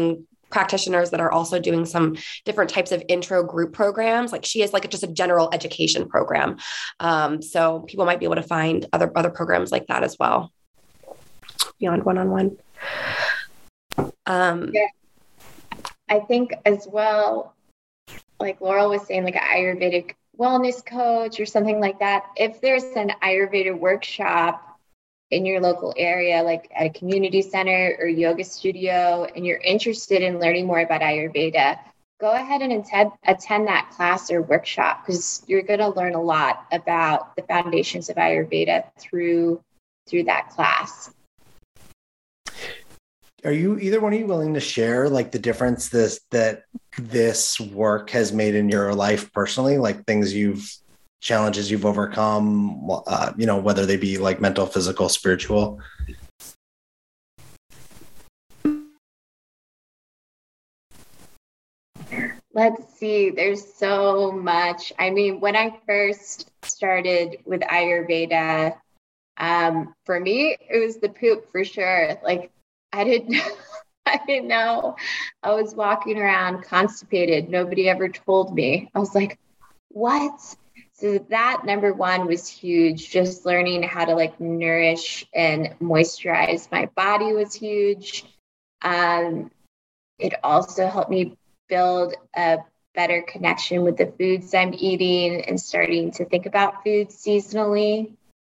practitioners that are also doing some different types of intro group programs. Like she is like just a general education program. Um, so people might be able to find other, other programs like that as well. Beyond one-on-one. Um, yeah. I think as well, like Laurel was saying, like an Ayurvedic wellness coach or something like that. If there's an Ayurveda workshop in your local area, like at a community center or yoga studio, and you're interested in learning more about Ayurveda, go ahead and attend, attend that class or workshop, because you're going to learn a lot about the foundations of Ayurveda through through that class. Are you, either one of you, willing to share like the difference this that this work has made in your life personally, like things you've, challenges you've overcome, uh, you know, whether they be like mental, physical, spiritual? Let's see, there's so much. I mean, when I first started with Ayurveda, um, for me, it was the poop for sure. Like I didn't, I didn't know. I was walking around constipated. Nobody ever told me. I was like, what? So that number one was huge. Just learning how to like nourish and moisturize my body was huge. Um, it also helped me build a better connection with the foods I'm eating and starting to think about food seasonally.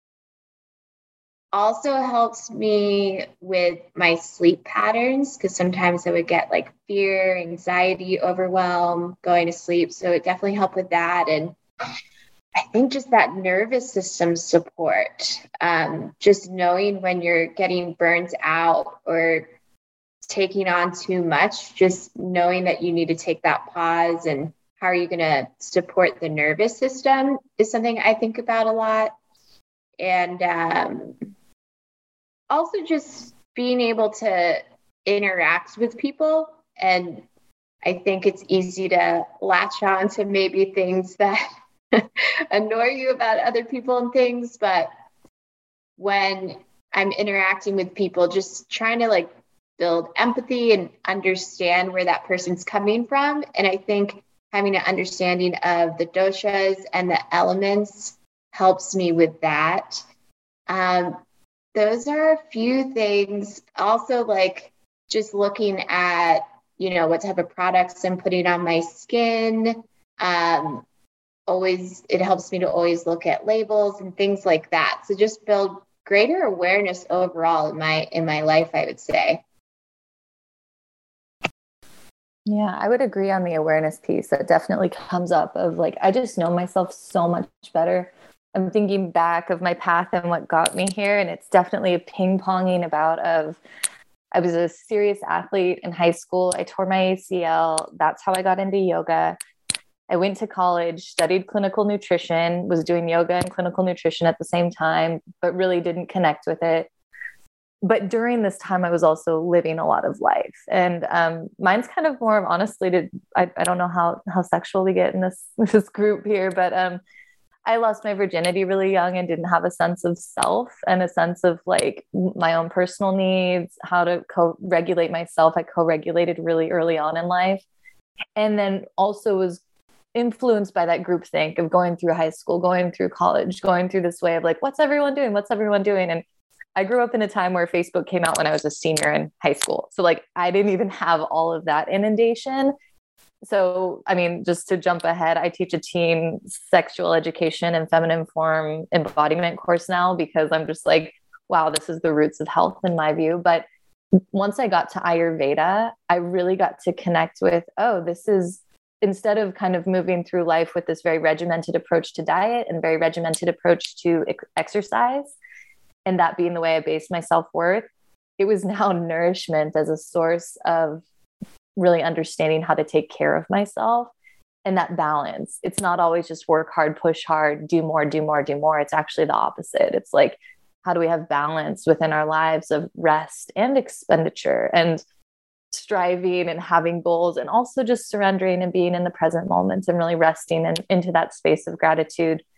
Also helps me with my sleep patterns, because sometimes I would get like fear, anxiety, overwhelm going to sleep. So it definitely helped with that. And I think just that nervous system support, um, just knowing when you're getting burnt out or taking on too much, just knowing that you need to take that pause and how are you going to support the nervous system is something I think about a lot. And um, also just being able to interact with people. And I think it's easy to latch on to maybe things that annoy you about other people and things. But when I'm interacting with people, just trying to like build empathy and understand where that person's coming from. And I think having an understanding of the doshas and the elements helps me with that. Um, those are a few things. Also, like just looking at, you know, what type of products I'm putting on my skin. Um, always, it helps me to always look at labels and things like that. So just build greater awareness overall in my in my life, I would say. Yeah, I would agree on the awareness piece. That definitely comes up of like, I just know myself so much better. I'm thinking back of my path and what got me here. And it's definitely a ping ponging about of, I was a serious athlete in high school. I tore my A C L. That's how I got into yoga. I went to college, studied clinical nutrition, was doing yoga and clinical nutrition at the same time, but really didn't connect with it. But during this time, I was also living a lot of life. And um, mine's kind of more of honestly, to, I, I don't know how, how sexual we get in this, this group here, but um, I lost my virginity really young and didn't have a sense of self and a sense of like my own personal needs, how to co-regulate myself. I co-regulated really early on in life. And then also was influenced by that group think of going through high school, going through college, going through this way of like, what's everyone doing? What's everyone doing? And I grew up in a time where Facebook came out when I was a senior in high school. So like, I didn't even have all of that inundation. So, I mean, just to jump ahead, I teach a teen sexual education and feminine form embodiment course now, because I'm just like, wow, this is the roots of health in my view. But once I got to Ayurveda, I really got to connect with, oh, this is, instead of kind of moving through life with this very regimented approach to diet and very regimented approach to ex- exercise, and that being the way I based my self-worth, it was now nourishment as a source of really understanding how to take care of myself and that balance. It's not always just work hard, push hard, do more, do more, do more. It's actually the opposite. It's like, how do we have balance within our lives of rest and expenditure and striving and having goals, and also just surrendering and being in the present moment and really resting in, into that space of gratitude.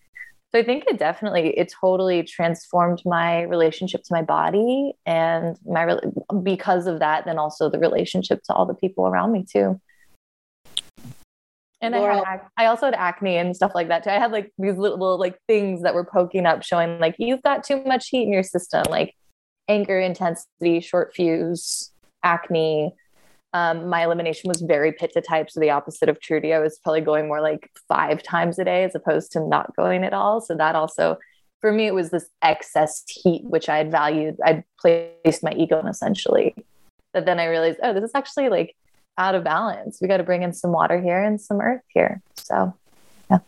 So I think it definitely, it totally transformed my relationship to my body and my, because of that, then also the relationship to all the people around me too. And I, had, I also had acne and stuff like that too. I had like these little, little like things that were poking up showing like, you've got too much heat in your system, like anger, intensity, short fuse, acne. Um, my elimination was very pitta type. So the opposite of Trudy, I was probably going more like five times a day as opposed to not going at all. So that also, for me, it was this excess heat, which I had valued. I'd placed my ego in essentially. But then I realized, oh, this is actually like out of balance. We got to bring in some water here and some earth here. So, yeah.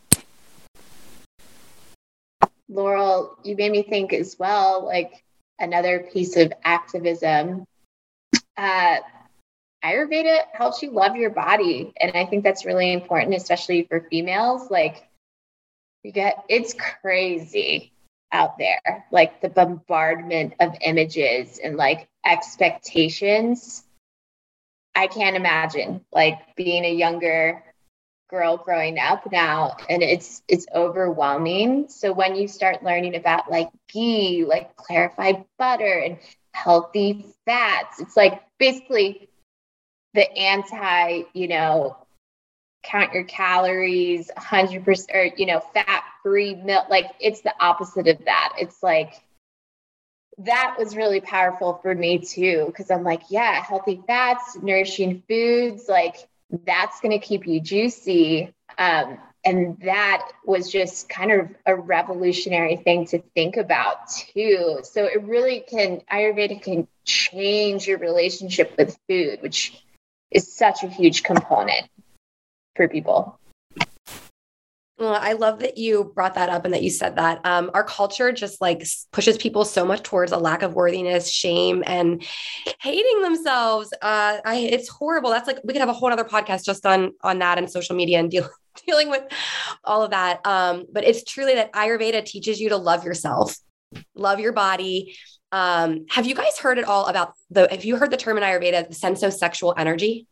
Laurel, you made me think as well, like another piece of activism. Uh, Ayurveda helps you love your body. And I think that's really important, especially for females. Like you get, it's crazy out there, like the bombardment of images and like expectations. I can't imagine like being a younger girl growing up now, and it's, it's overwhelming. So when you start learning about like ghee, like clarified butter and healthy fats, it's like basically the anti, you know, count your calories, one hundred percent, or, you know, fat-free milk. Like, it's the opposite of that. It's like, that was really powerful for me too, because I'm like, yeah, healthy fats, nourishing foods, like, that's going to keep you juicy. Um, and that was just kind of a revolutionary thing to think about too. So it really can, Ayurveda can change your relationship with food, which is such a huge component for people. Well, I love that you brought that up and that you said that. Um, our culture just like pushes people so much towards a lack of worthiness, shame, and hating themselves. Uh, I, it's horrible. That's like, we could have a whole other podcast just on, on that and social media and deal, dealing with all of that. Um, but it's truly that Ayurveda teaches you to love yourself, love your body. Um, have you guys heard at all about the, have you heard the term in Ayurveda, the sensosexual energy?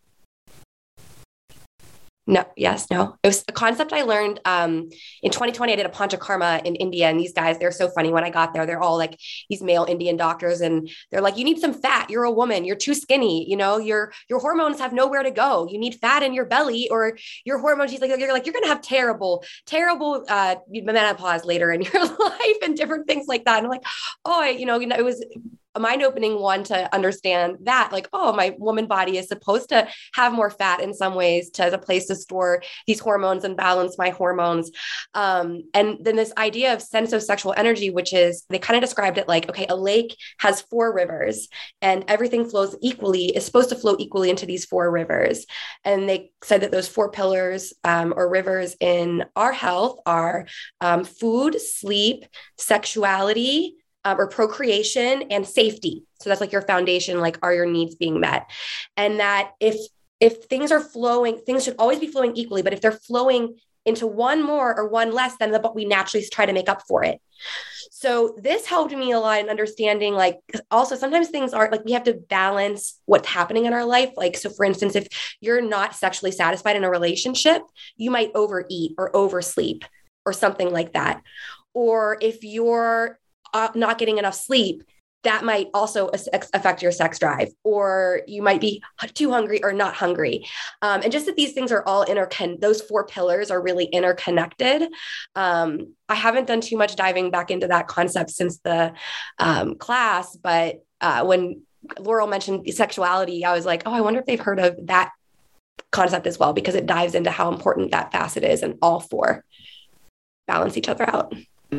No, yes, no. It was a concept I learned um, in twenty twenty. I did a Panchakarma in India, and these guys, they're so funny. When I got there, they're all like these male Indian doctors, and they're like, you need some fat. You're a woman. You're too skinny. You know, your, your hormones have nowhere to go. You need fat in your belly or your hormones. She's like, you're like, you're going to have terrible, terrible uh, menopause later in your life and different things like that. And I'm like, oh, I, you know, you know, it was a mind-opening one to understand that, like, oh, my woman body is supposed to have more fat in some ways to as a place to store these hormones and balance my hormones. Um, and then this idea of sensosexual energy, which is, they kind of described it like, okay, a lake has four rivers and everything flows equally, is supposed to flow equally into these four rivers. And they said that those four pillars um, or rivers in our health are um, food, sleep, sexuality, Um, or procreation, and safety. So that's like your foundation, like, are your needs being met? And that if, if things are flowing, things should always be flowing equally, but if they're flowing into one more or one less, then the, we naturally try to make up for it. So this helped me a lot in understanding, like, also sometimes things aren't like, we have to balance what's happening in our life. Like, so for instance, if you're not sexually satisfied in a relationship, you might overeat or oversleep or something like that. Or if you're Uh, not getting enough sleep, that might also affect your sex drive, or you might be too hungry or not hungry. Um, and just that these things are all interconnected, those four pillars are really interconnected. Um, I haven't done too much diving back into that concept since the um, class, but uh, when Laurel mentioned sexuality, I was like, oh, I wonder if they've heard of that concept as well, because it dives into how important that facet is, and all four balance each other out.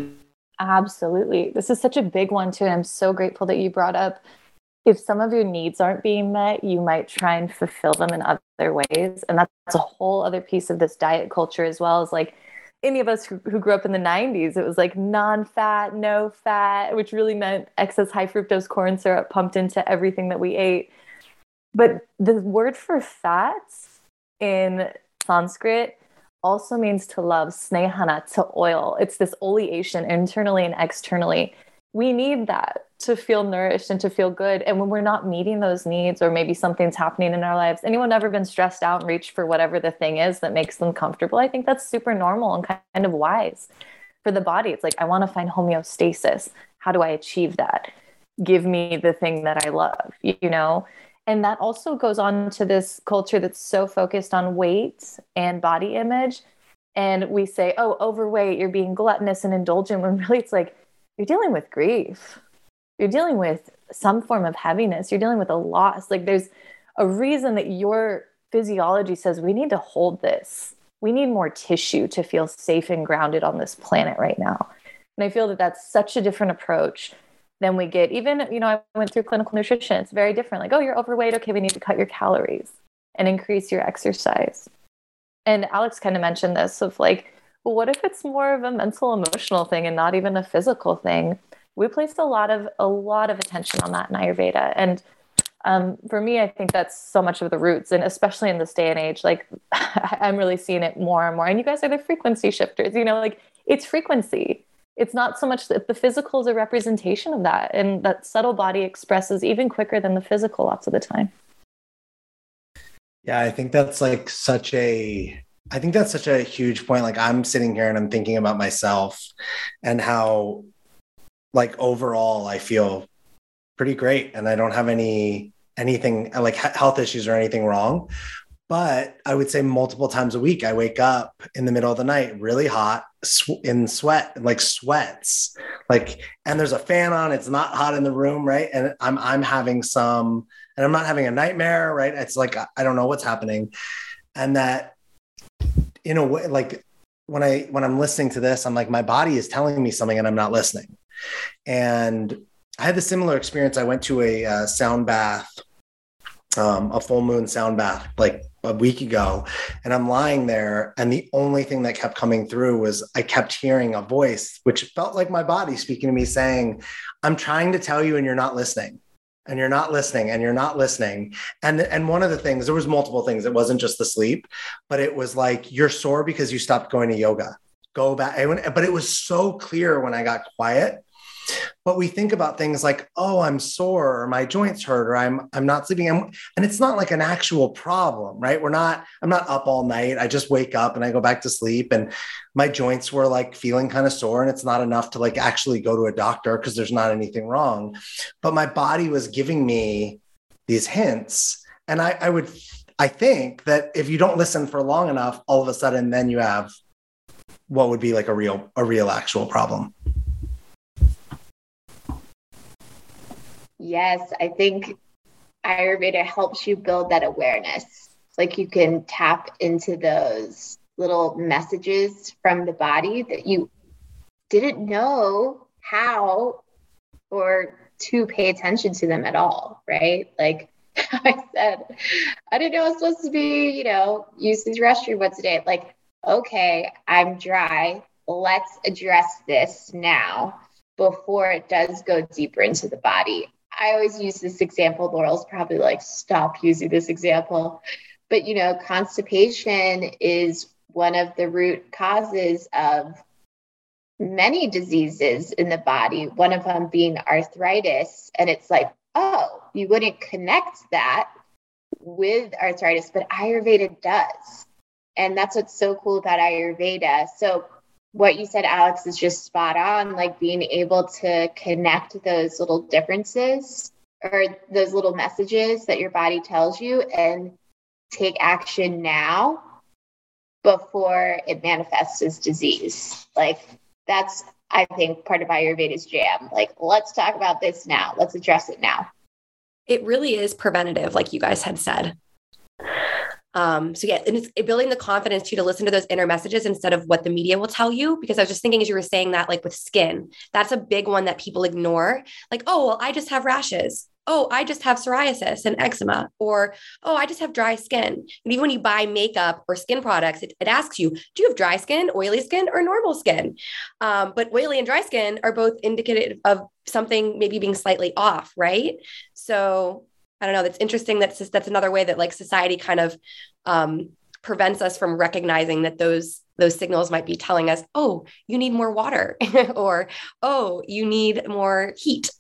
Absolutely. This is such a big one too. And I'm so grateful that you brought up, if some of your needs aren't being met, you might try and fulfill them in other ways. And that's a whole other piece of this diet culture, as well as like any of us who, who grew up in the nineties. It was like non-fat, no fat, which really meant excess high fructose corn syrup pumped into everything that we ate. But the word for fats in Sanskrit also means to love, snehana, to oil. It's this oleation internally and externally. We need that to feel nourished and to feel good. And when we're not meeting those needs, or maybe something's happening in our lives, anyone ever been stressed out and reached for whatever the thing is that makes them comfortable? I think that's super normal and kind of wise. for the body, it's like, I want to find homeostasis. How do I achieve that? Give me the thing that I love, you know? And that also goes on to this culture that's so focused on weight and body image. And we say, oh, overweight, you're being gluttonous and indulgent, when really it's like, you're dealing with grief. You're dealing with some form of heaviness. You're dealing with a loss. Like, there's a reason that your physiology says, we need to hold this. We need more tissue to feel safe and grounded on this planet right now. And I feel that that's such a different approach than we get. Even, you know, I went through clinical nutrition. It's very different. Like, oh, you're overweight. Okay, we need to cut your calories and increase your exercise. And Alex kind of mentioned this of like, well, what if it's more of a mental, emotional thing and not even a physical thing? We place a lot of a lot of attention on that in Ayurveda. And um, for me, I think that's so much of the roots, and especially in this day and age, like I'm really seeing it more and more. And you guys are the frequency shifters, you know, like it's frequency. It's not so much that the physical is a representation of that, and that subtle body expresses even quicker than the physical lots of the time. Yeah, I think that's like such a, I think that's such a huge point. Like I'm sitting here and I'm thinking about myself and how like overall I feel pretty great and I don't have any, anything like health issues or anything wrong. But I would say multiple times a week, I wake up in the middle of the night, really hot, sw- in sweat, like sweats, like, and there's a fan on, it's not hot in the room. Right. And I'm, I'm having some, and I'm not having a nightmare, right? It's like, I don't know what's happening. And that in a way, like when I, when I'm listening to this, I'm like, my body is telling me something and I'm not listening. And I had the similar experience. I went to a uh, sound bath, um, a full moon sound bath, like a week ago, and I'm lying there. And the only thing that kept coming through was I kept hearing a voice, which felt like my body speaking to me saying, I'm trying to tell you, and you're not listening. And you're not listening and you're not listening. And, and one of the things, there was multiple things. It wasn't just the sleep, but it was like, you're sore because you stopped going to yoga. Go back. But it was so clear when I got quiet. But we think about things like, oh, I'm sore, or my joints hurt, or I'm I'm not sleeping. And, and it's not like an actual problem, right? We're not, I'm not up all night. I just wake up and I go back to sleep, and my joints were like feeling kind of sore, and it's not enough to like actually go to a doctor because there's not anything wrong. But my body was giving me these hints. And I, I would, I think that if you don't listen for long enough, all of a sudden, then you have what would be like a real, a real actual problem. Yes, I think Ayurveda helps you build that awareness. Like you can tap into those little messages from the body that you didn't know how or to pay attention to them at all, right? Like I said, I didn't know I was supposed to be, you know, use the restroom once a day. Like, okay, I'm dry. Let's address this now before it does go deeper into the body. I always use this example. Laurel's probably like, stop using this example. But, you know, constipation is one of the root causes of many diseases in the body, one of them being arthritis. And it's like, oh, you wouldn't connect that with arthritis, but Ayurveda does. And that's what's so cool about Ayurveda. So what you said, Alex, is just spot on, like being able to connect those little differences or those little messages that your body tells you and take action now before it manifests as disease. Like that's, I think, part of Ayurveda's jam. Like, let's talk about this now. Let's address it now. It really is preventative, like you guys had said. Um, so yeah, and it's building the confidence too, to listen to those inner messages instead of what the media will tell you. Because I was just thinking, as you were saying that, like with skin, that's a big one that people ignore. Like, oh, well, I just have rashes. Oh, I just have psoriasis and eczema, or, oh, I just have dry skin. And even when you buy makeup or skin products, it, it asks you, do you have dry skin, oily skin, or normal skin? Um, but oily and dry skin are both indicative of something maybe being slightly off, right? So I don't know. That's interesting. That's just, that's another way that like society kind of um, prevents us from recognizing that those those signals might be telling us, oh, you need more water, or, oh, you need more heat.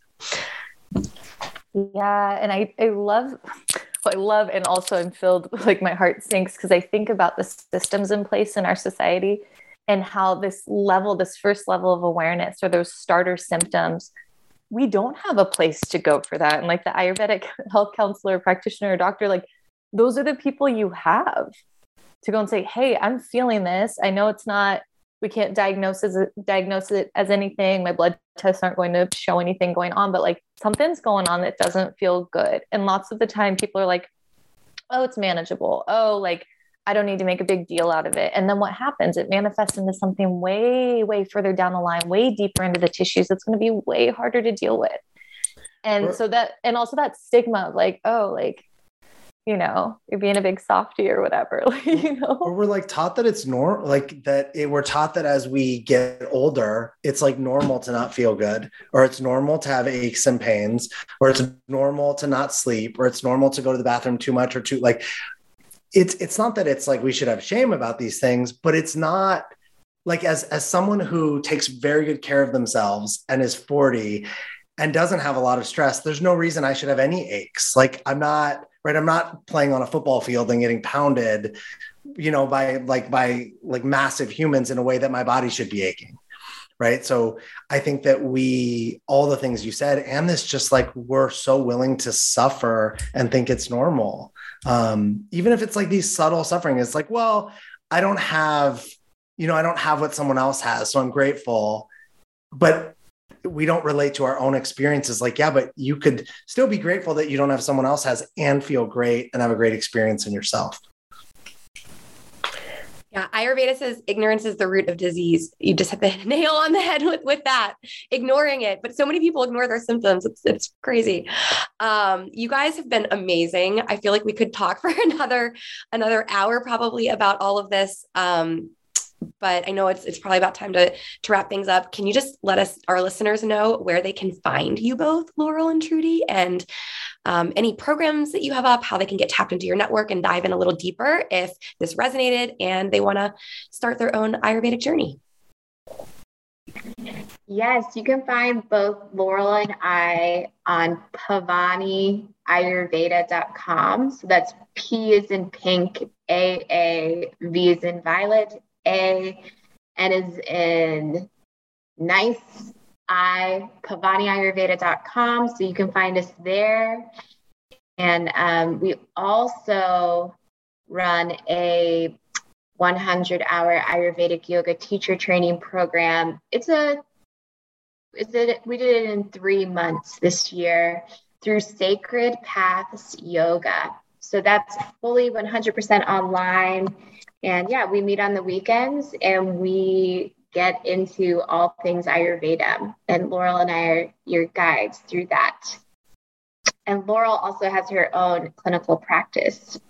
Yeah. And I, I love, I love, and also I'm filled, like my heart sinks because I think about the systems in place in our society and how this level, this first level of awareness or those starter symptoms, we don't have a place to go for that. And like the Ayurvedic health counselor, practitioner, doctor, like those are the people you have to go and say, hey, I'm feeling this. I know it's not, we can't diagnose it, diagnose it as anything. My blood tests aren't going to show anything going on, but like something's going on that doesn't feel good. And lots of the time people are like, oh, it's manageable. Oh, like I don't need to make a big deal out of it. And then what happens? It manifests into something way, way further down the line, way deeper into the tissues. It's going to be way harder to deal with. And sure. so that, and also that stigma of like, oh, like, you know, you're being a big softie or whatever, you know, or we're like taught that it's normal, like that it, we're taught that as we get older, it's like normal to not feel good, or it's normal to have aches and pains, or it's normal to not sleep, or it's normal to go to the bathroom too much or too like, it's, it's not that it's like, we should have shame about these things, but it's not like, as, as someone who takes very good care of themselves and is forty and doesn't have a lot of stress, there's no reason I should have any aches. Like I'm not, right. I'm not playing on a football field and getting pounded, you know, by like, by like massive humans in a way that my body should be aching. Right. So I think that we, all the things you said, and this just like, we're so willing to suffer and think it's normal. Um, even if it's like these subtle suffering, it's like, well, I don't have, you know, I don't have what someone else has. So I'm grateful, but we don't relate to our own experiences. Like, yeah, but you could still be grateful that you don't have someone else has and feel great and have a great experience in yourself. Yeah. Ayurveda says ignorance is the root of disease. You just hit the nail on the head with, with that, ignoring it. But so many people ignore their symptoms. It's, it's crazy. Um, you guys have been amazing. I feel like we could talk for another, another hour probably about all of this. Um, But I know it's it's probably about time to to wrap things up. Can you just let us, our listeners, know where they can find you both, Laurel and Trudy, and um, any programs that you have up, how they can get tapped into your network and dive in a little deeper if this resonated and they want to start their own Ayurvedic journey? Yes, you can find both Laurel and I on pavani ayurveda dot com. So that's P as in pink, A A, V as in violet, A, N is in nice, I, pavani ayurveda dot com. So you can find us there. And um, we also run a one hundred hour Ayurvedic yoga teacher training program. It's a, it's a, we did it in three months this year through Sacred Paths Yoga. So that's fully one hundred percent online. And yeah, we meet on the weekends and we get into all things Ayurveda. And Laurel and I are your guides through that. And Laurel also has her own clinical practice.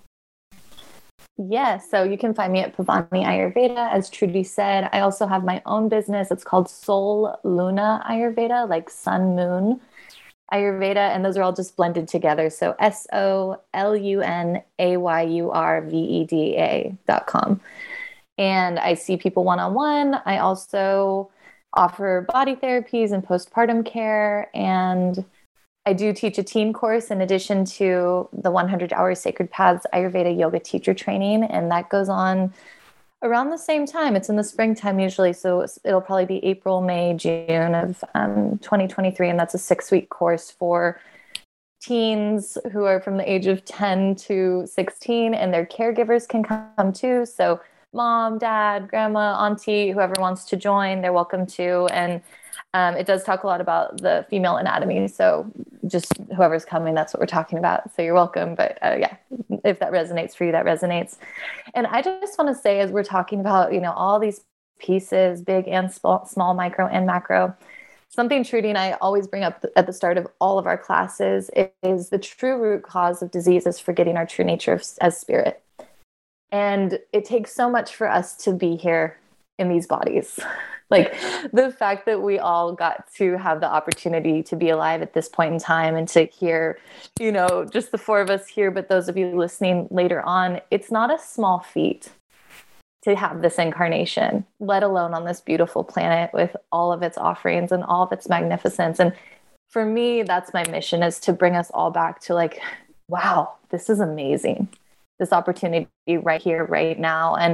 Yes. So you can find me at Pavani Ayurveda. As Trudy said, I also have my own business. It's called Sol Luna Ayurveda, like sun, moon Ayurveda. And those are all just blended together. So S O L U N A Y U R V E D A dot com. And I see people one-on-one. I also offer body therapies and postpartum care. And I do teach a teen course in addition to the one hundred hour Sacred Paths Ayurveda yoga teacher training. And that goes on around the same time. It's in the springtime usually. So it'll probably be April, May, June of um, twenty twenty-three. And that's a six week course for teens who are from the age of ten to sixteen, and their caregivers can come too. So mom, dad, grandma, auntie, whoever wants to join, they're welcome to. And um, it does talk a lot about the female anatomy. So just whoever's coming, that's what we're talking about. So you're welcome. But uh, yeah, if that resonates for you, that resonates. And I just want to say, as we're talking about, you know, all these pieces, big and small, small, micro and macro, something Trudy and I always bring up at the start of all of our classes is the true root cause of disease is forgetting our true nature as spirit. And it takes so much for us to be here in these bodies. Like the fact that we all got to have the opportunity to be alive at this point in time and to hear, you know, just the four of us here, but those of you listening later on, it's not a small feat to have this incarnation, let alone on this beautiful planet with all of its offerings and all of its magnificence. And for me, that's my mission, is to bring us all back to like, wow, this is amazing. This opportunity right here, right now. And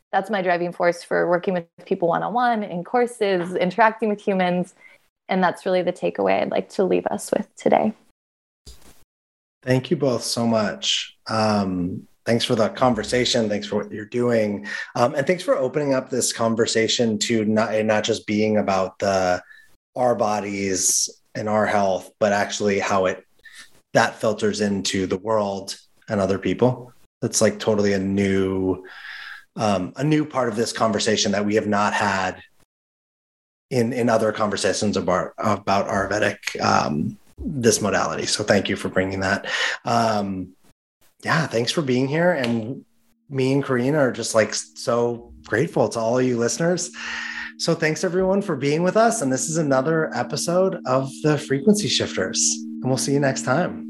that's my driving force for working with people one-on-one in courses, interacting with humans. And that's really the takeaway I'd like to leave us with today. Thank you both so much. Um, thanks for the conversation. Thanks for what you're doing. Um, and thanks for opening up this conversation to not, not just being about the our bodies and our health, but actually how it that filters into the world and other people. That's like totally a new, um, a new part of this conversation that we have not had in, in other conversations about, about Ayurvedic, um, this modality. So thank you for bringing that. Um, yeah, thanks for being here. And me and Corinne are just like so grateful to all you listeners. So thanks everyone for being with us. And this is another episode of the Frequency Shifters. And we'll see you next time.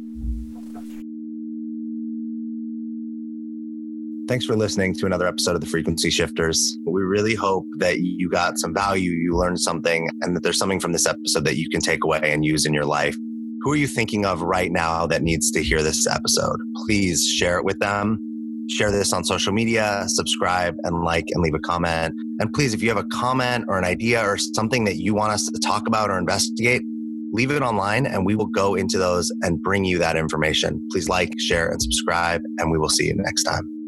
Thanks for listening to another episode of the Frequency Shifters. We really hope that you got some value, you learned something, and that there's something from this episode that you can take away and use in your life. Who are you thinking of right now that needs to hear this episode? Please share it with them. Share this on social media, subscribe and like and leave a comment. And please, if you have a comment or an idea or something that you want us to talk about or investigate, leave it online and we will go into those and bring you that information. Please like, share, and subscribe, and we will see you next time.